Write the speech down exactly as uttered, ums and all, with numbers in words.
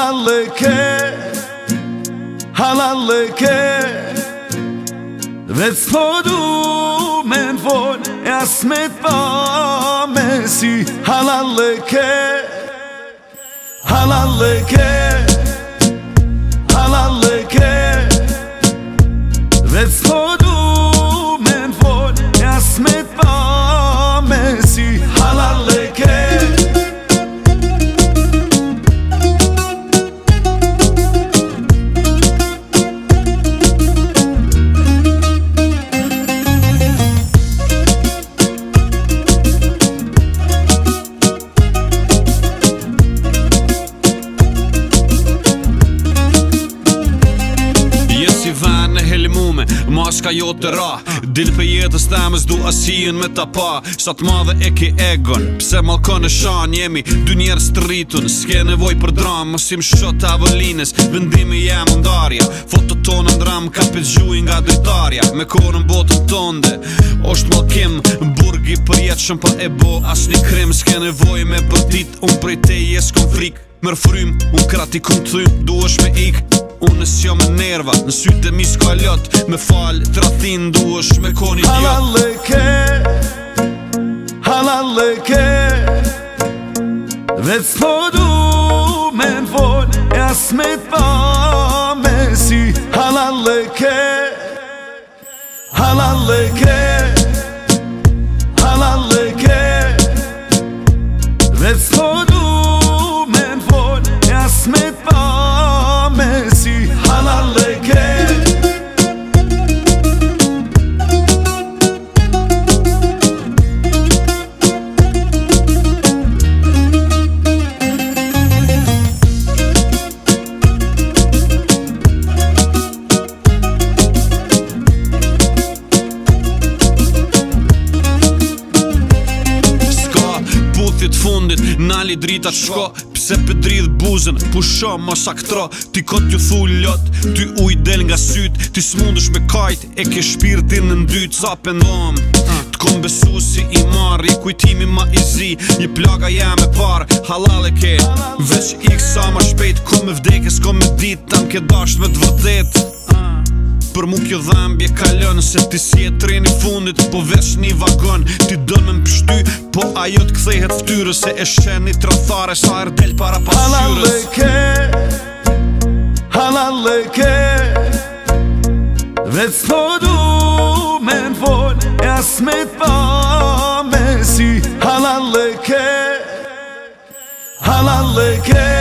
Halalle ke, halalle ke Veç po du me n'fol E as me t'pa me si Halalle ke, halalle ke Halalle ke Veç po du me n'fol E as me t'pa me si Halalle ke Maska jo të ra Dil për jetës temës du asijin me ta pa Sa t'madhe e ki egon Pse malkon e shan jemi Dy njerës të rritun S'ke nevoj për dram Mosim shot avolines Vendimi jem ndarja Foto tonë ndram Ka për gjuj nga dritarja Me korën botën tonde Osht malkim Burgi për jetë shumë pa e bo As një krim S'ke nevoj me bërtit Unë prej te jes kom frik Mër frym Unë krati kum t'thym Du është me ik Unë s'jo me nerva, në sytë e mi s'ka lot Me falë, të rathin du është me koni idiot Halalle ke, halalle ke Veç po du me n'fol E as me t'pa me si Halalle ke, halalle ke Halalle ke Veç po du me n'fol E as me t'pa me si Halalle ke Fundit, nali drita shko Pse për dridh buzën, pusho mos aktro Ti kot ju thu lot, ty uj del nga syt Ti s'mundesh me kajt, e ke shpirtin në ndyt Sa pëndom, t'kom besu si i marr I kujtimi ma i zi, një plaga jam e par Halalle ke, veç ik sa ma shpejt Ko me vdeke, s'ko me dit, tam ke dasht me t'vërtet Për mu kjo dhambje kalon Se ti si e treni fundit Po veç një vagon Ti dën me m'pështy Po ajo t'kthehet ftyrë Se e shen një trathare Sa er del para pasyrës Halalle ke, halalle ke Veç po du me n'fol E as me t'pa me si Halalle ke, halalle ke